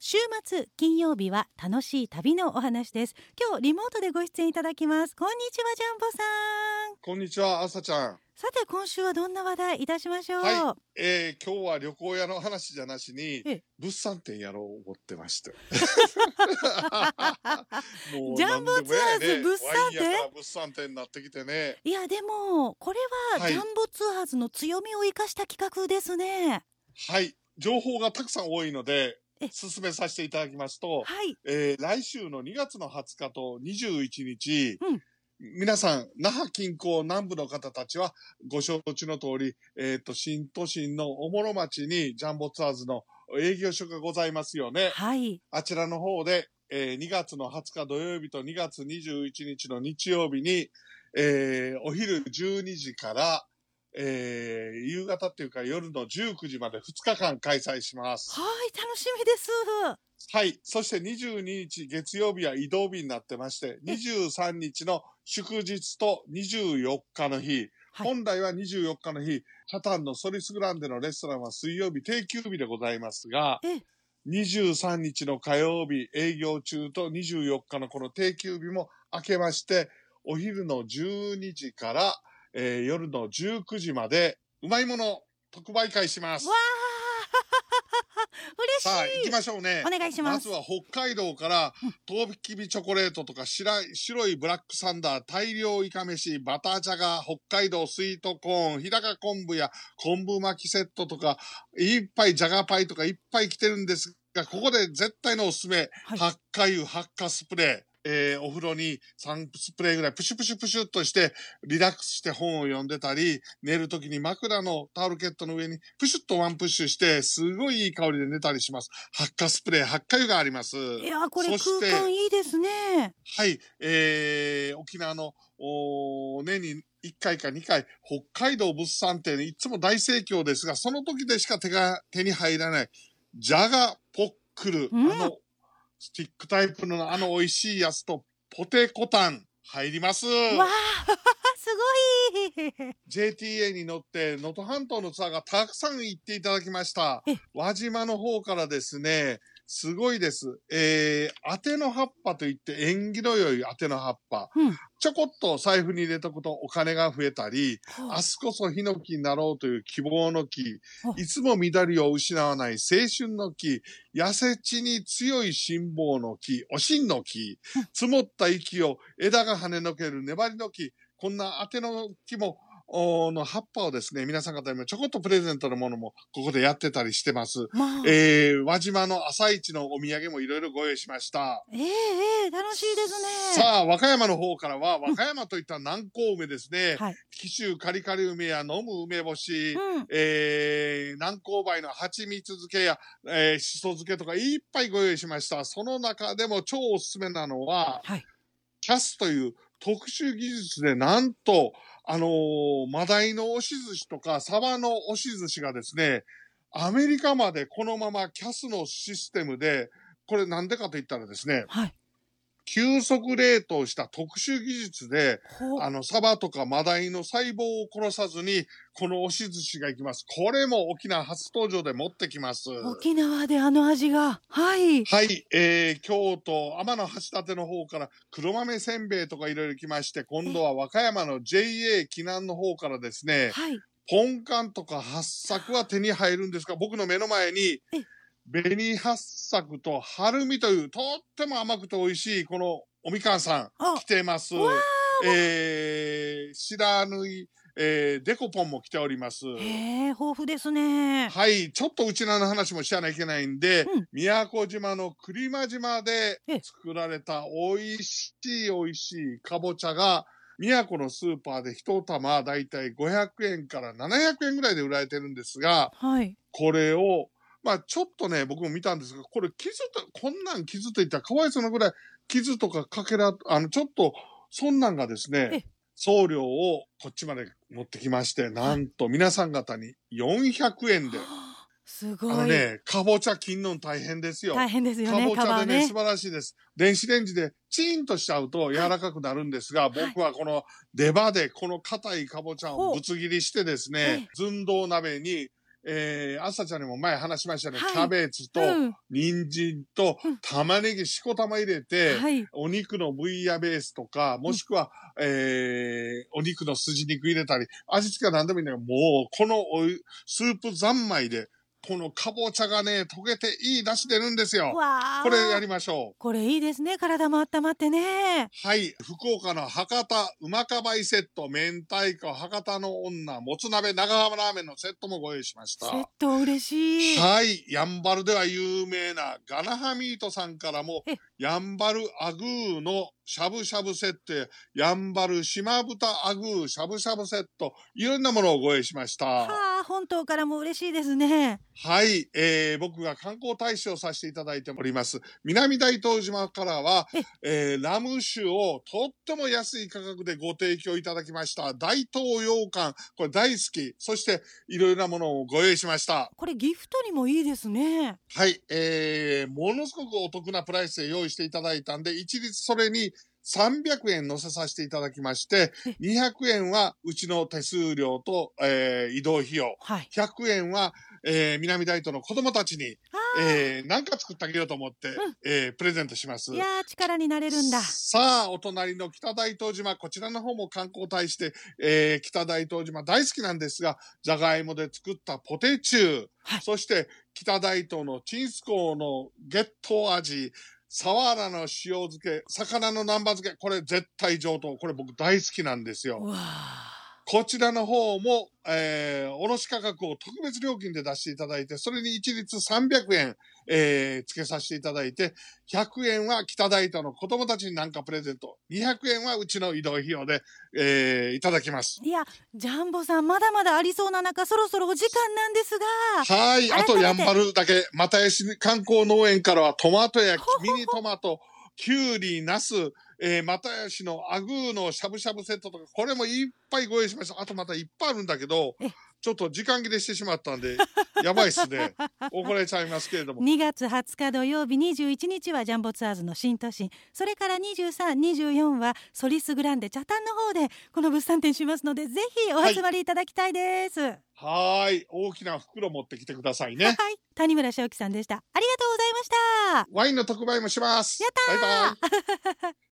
週末金曜日は楽しい旅のお話です。今日リモートでご出演いただきます。こんにちは、ジャンボさん。 こんにちは、朝ちゃん。 さて今週はどんな話題いたしましょう。 はい、今日は旅行屋の話じゃなしに物産展やろう思ってましてもうジャンボツアーズ物産展、 ワイン屋から物産展になってきてね。 いやでもこれはジャンボツアーズの強みを生かした企画ですね。 はい、情報がたくさん多いので進めさせていただきますと、 はい、 来週の2月の20日と21日、皆さん、那覇近郊南部の方たちはご承知の通り、新都心のおもろ町にジャンボツアーズの営業所がございますよね。 はい。 あちらの方で、2月の20日土曜日と2月21日の日曜日に、お昼12時から、夕方っていうか夜の19時まで2日間開催します。 はい、楽しみです。 はい。そして22日月曜日は移動日になってまして、23日の祝日と24日の日、本来は24日の日、北谷のソリスグランデのレストランは水曜日定休日でございますが、23日の火曜日営業中と24日のこの定休日も明けまして、お昼の12時から、夜の19時までうまいもの特売会します。 わー嬉しい。 さあ行きましょうね。 お願いします。 まずは北海道からとうきびチョコレートとか白いブラックサンダー、大量イカ飯、バターチャガ、北海道スイートコーン、日高昆布や昆布巻きセットとかいっぱいジャガパイとかいっぱい来てるんですが、ここで絶対のおすすめ、発火油発火スプレー。お風呂に3スプレーぐらいプシュプシュプシュっとしてリラックスして本を読んでたり、寝るときに枕のタオルケットの上にプシュッとワンプッシュしてすごいいい香りで寝たりします。発火スプレー、発火油があります。 いやこれ空間いいですね。 はい、沖縄の年に1回か2回北海道物産展いつも大盛況ですが、その時でしか手に入らないジャガポックル、スティックタイプの美味しいやつとポテコタン入ります。わーすごい JTA に乗って能登半島のツアーがたくさん行っていただきました。輪島の方からですね、すごいです。アテの葉っぱといって縁起の良いアテの葉っぱ。ちょこっと財布に入れとくとお金が増えたり、明日こそヒノキになろうという希望の木、いつも緑を失わない青春の木、痩せ地に強い辛抱の木、おしんの木、積もった息を枝が跳ねのける粘りの木、こんなアテの木も、の葉っぱをですね、皆さん方にもちょこっとプレゼントのものもここでやってたりしてます。輪島の朝市のお土産もいろいろご用意しました。 楽しいですね。 さあ、和歌山の方からは、和歌山といったら南高梅ですね。紀州カリカリ梅や飲む梅干し、南高梅の蜂蜜漬けや、しそ漬けとかいっぱいご用意しました。その中でも超おすすめなのは、キャスという特殊技術でなんと、マダイの押し寿司とかサバの押し寿司がですね、アメリカまでこのままキャスのシステムで、これなんでかと言ったらですね、急速冷凍した特殊技術で、サバとかマダイの細胞を殺さずに、この押し寿司がいきます。これも沖縄初登場で持ってきます。 沖縄であの味が。はい。 はい。京都、天橋立の方から黒豆せんべいとかいろいろ来まして、今度は和歌山の JA 紀南の方からですね、ポンカンとか八朔は手に入るんですが、僕の目の前に、紅八朔と春見というとっても甘くて美味しいこのおみかんさん来てます。白縫い、デコポンも来ております。 豊富ですね。 はい、ちょっとうちなの話もしなきゃいけないんで、宮古島の栗間島で作られた美味しいかぼちゃが、宮古のスーパーで一玉だいたい500円から700円ぐらいで売られてるんですが、これをちょっとね、僕も見たんですが、これこんなん傷といったらかわいそうなぐらい、傷とかちょっと、そんなんがですね、送料をこっちまで持ってきまして、なんと皆さん方に400円で。 すごい。 かぼちゃ切んの大変ですよ。 大変ですよね。 かぼちゃでね、素晴らしいです。電子レンジでチーンとしちゃうと柔らかくなるんですが、僕はこの出刃でこの硬いかぼちゃをぶつ切りしてですね、寸胴鍋に朝ちゃんにも前話しましたね、キャベツと、人参と、玉ねぎ、しこたま入れて、お肉のブイヤベースとか、もしくは、お肉の筋肉入れたり、味付けは何でもいいんだけど、もう、このスープ三昧で、このかぼちゃがね、溶けていい出汁出るんですよ。これやりましょう。 これいいですね。体も温まってね。 はい。福岡の博多うまかばいセット、明太子、博多の女、もつ鍋、長浜ラーメンのセットもご用意しました。 セット嬉しい。 はい。やんばるでは有名なガナハミートさんからも、やんばるアグーのしゃぶしゃぶセットや、やんばる島豚アグーしゃぶしゃぶセット、いろんなものをご用意しました。 はあ、本島からも嬉しいですね。 はい。僕が観光大使をさせていただいております。南大東島からは、ラム酒をとっても安い価格でご提供いただきました。大東洋館、これ大好き。そして、いろいろなものをご用意しました。 これギフトにもいいですね。 はい。ものすごくお得なプライスで用意していただいたんで、一律それに300円乗せさせていただきまして、200円はうちの手数料と、移動費用。100円は、南大東の子供たちに、何か作ってあげようと思って、プレゼントします。 いやー、力になれるんだ。 さあ、お隣の北大東島、こちらの方も観光大使で、北大東島大好きなんですが、じゃがいもで作ったポテチュー、そして北大東のチンスコーのゲット味、サワラの塩漬け、魚の南蛮漬け、これ絶対上等。これ僕大好きなんですよ。こちらの方も、卸価格を特別料金で出していただいて、それに一律300円、付けさせていただいて、100円は北大東の子供たちに何かプレゼント、200円はうちの移動費用で、いただきます。 いや、ジャンボさんまだまだありそうな中、そろそろお時間なんですが。 はい、あとやんばるだけ、又吉観光農園からはトマトやミニトマト、きゅうり、ナス、又吉のアグーのしゃぶしゃぶセットとか、これもいっぱいご用意しました。あとまたいっぱいあるんだけど、ちょっと時間切れしてしまったんで、やばいっすね。怒られちゃいますけれども。 2月20日土曜日、21日はジャンボツアーズの新都心。それから23、24はソリスグランデ北谷の方でこの物産展しますので、ぜひお集まりいただきたいです。 はい。大きな袋持ってきてくださいね。はい。 谷村正樹さんでした。ありがとうございました。 ワインの特売もします。 やったー。 バイバイ。